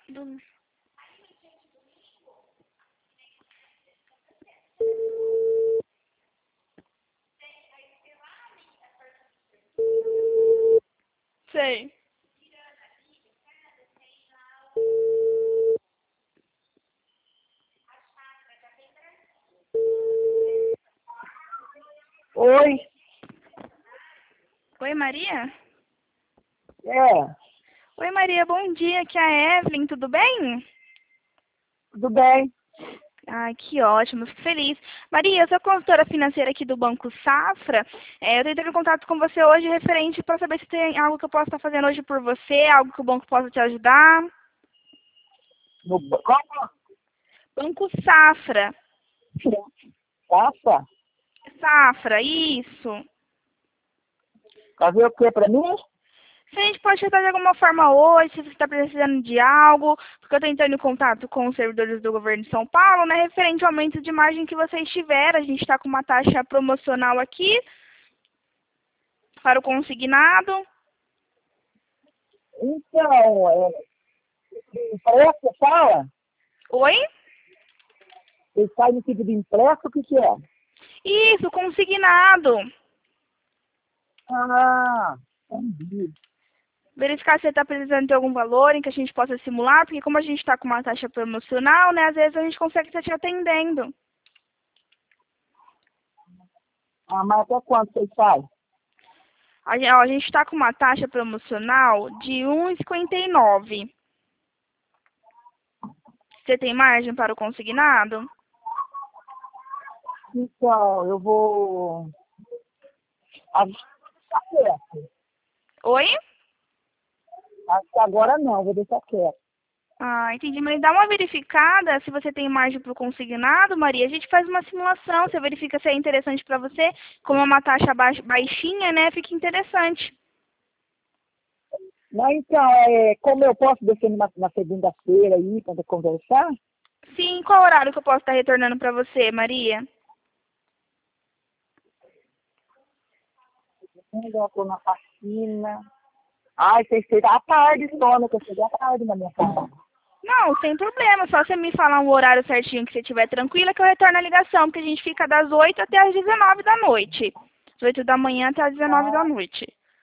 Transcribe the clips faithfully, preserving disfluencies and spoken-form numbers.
Do... Sei. Oi, Oi, Maria? é, Oi, Maria, bom dia. Aqui é a Evelyn, tudo bem? tudo bem? Ai, que ótimo, fico feliz. Maria, eu sou consultora financeira aqui do Banco Safra. É, eu tô entrando em contato com você hoje referente para saber se tem algo que eu possa estar fazendo hoje por você, algo que o banco possa te ajudar. No, como? Banco Safra. Passa? Safra, isso. Fazer o que pra mim? Se a gente pode ajudar de alguma forma hoje, se você está precisando de algo, porque eu estou entrando em contato com os servidores do governo de São Paulo, né, referente ao aumento de margem que vocês tiveram. A gente está com uma taxa promocional aqui para o consignado. Então, é, impresso, fala? Oi? Ele faz no tipo de impresso, o que que é? Isso, consignado. Ah, entendi. Verificar se você está precisando de algum valor em que a gente possa simular, porque como a gente está com uma taxa promocional, né, às vezes a gente consegue estar te atendendo. Ah, mas até quanto vocês fazem? A gen- ó, a gente está com uma taxa promocional de um vírgula cinquenta e nove. Você tem margem para o consignado? Então, eu vou... Acho quieto. Oi? Acho que agora não, vou deixar quieto. Ah, entendi. Mas dá uma verificada se você tem margem para o consignado, Maria. A gente faz uma simulação, você verifica se é interessante para você. Como é uma taxa baix- baixinha, né? Fica interessante. Mas então, é, como eu posso descer na, na segunda-feira aí, quando eu conversar? Sim, qual horário que eu posso estar retornando para você, Maria? Ainda eu tô na faxina. Ai, vocês chegam à tarde só, né? Que eu cheguei à tarde na minha casa. Não, sem problema. Só você me falar um horário certinho que você estiver tranquila que eu retorno a ligação, porque a gente fica das oito até as dezenove da noite. Das oito da manhã até as dezenove da Ah, noite.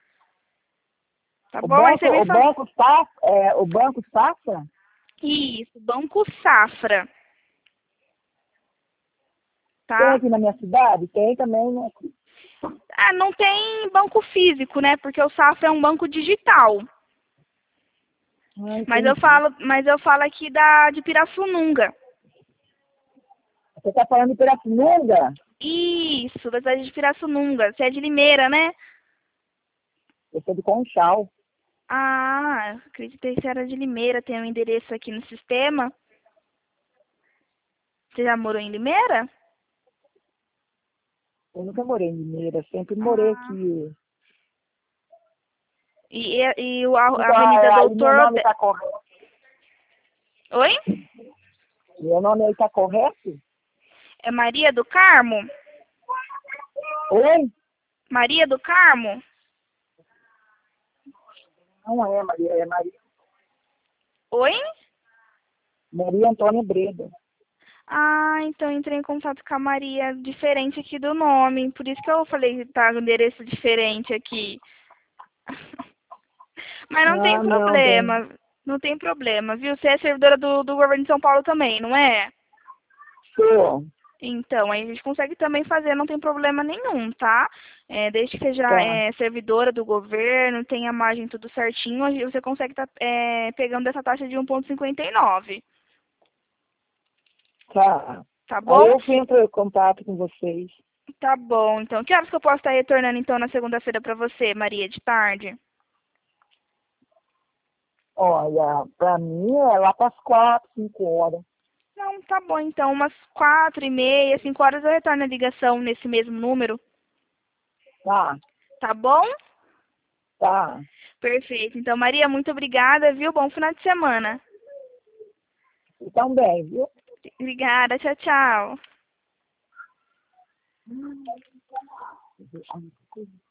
Tá o bom? Aí banco, você me o fala. banco Safra, é, o banco Safra? Isso, Banco Safra, Tem tá? aqui na minha cidade? Tem também, né? Ah, não tem banco físico, né? Porque o Safra é um banco digital. Ah, Mas eu entendi. falo, mas eu falo aqui da de Pirassununga. Você tá falando de Pirassununga? Isso, da cidade de Pirassununga. Você é de Limeira, né? Eu sou de Conchal. Ah, acreditei que você era de Limeira, tem um endereço aqui no sistema. Você já morou em Limeira? Eu nunca morei em Mineira, sempre morei Ah. aqui. E, e, e o- a, a Então, Avenida aí meu Doutor nome Ode... tá correto? Oi? Meu nome aí tá correto? É Maria do Carmo? Oi? Maria do Carmo? Não é, Maria, é Maria, Oi? Maria Antônia Breda. Ah, então entrei em contato com a Maria, diferente aqui do nome. Por isso que eu falei que tá com endereço diferente aqui. Mas não tem Ah, não, bem. problema. Não tem problema, viu? Você é servidora do, do governo de São Paulo também, não é? Sou. Então, aí a gente consegue também fazer, não tem problema nenhum, tá? É, desde que seja Tá, é, servidora do governo, tenha a margem tudo certinho, aí você consegue estar pegando essa taxa de um vírgula cinquenta e nove, tá. tá Aí bom? eu entro em contato com vocês. Tá bom, então. Que horas que eu posso estar retornando, então, na segunda-feira para você, Maria, de tarde? Olha, pra mim é lá pras quatro, cinco horas. Não, tá bom, então. Umas quatro e meia, cinco horas eu retorno a ligação nesse mesmo número, Tá, tá bom? tá. Perfeito. Então, Maria, muito obrigada, viu? Bom final de semana. E também, viu? Obrigada, tchau, tchau.